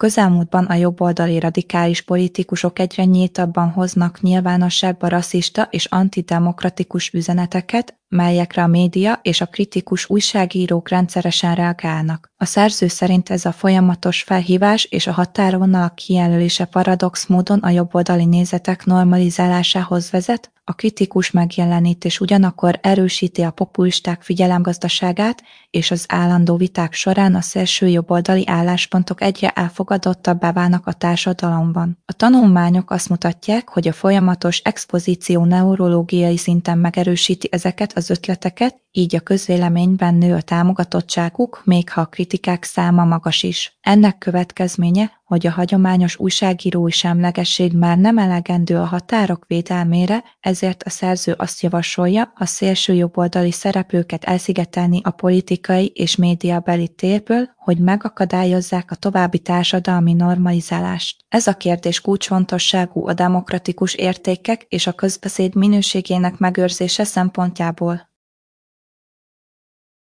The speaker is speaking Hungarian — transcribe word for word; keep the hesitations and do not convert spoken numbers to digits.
közelmúltban a jobboldali radikális politikusok egyre nyíltabban hoznak nyilvánosságba rasszista és antidemokratikus üzeneteket, melyekre a média és a kritikus újságírók rendszeresen reagálnak. A szerző szerint ez a folyamatos felhívás és a határvonalak kijelölése paradox módon a jobboldali nézetek normalizálásához vezet, a kritikus megjelenítés ugyanakkor erősíti a populisták figyelemgazdaságát, és az állandó viták során a szélső jobboldali álláspontok egyre elfogadottabbá válnak a társadalomban. A tanulmányok azt mutatják, hogy a folyamatos expozíció neurológiai szinten megerősíti ezeket az ötleteket, így a közvéleményben nő a támogatottságuk, még ha a kritikák száma magas is. Ennek következménye, hogy a hagyományos újságírói semlegesség már nem elegendő a határok védelmére, ezért a szerző azt javasolja, a szélső jobboldali szereplőket elszigetelni a politikai és médiabeli térből, hogy megakadályozzák a további társadalmi normalizálást. Ez a kérdés kulcsfontosságú a demokratikus értékek és a közbeszéd minőségének megőrzése szempontjából.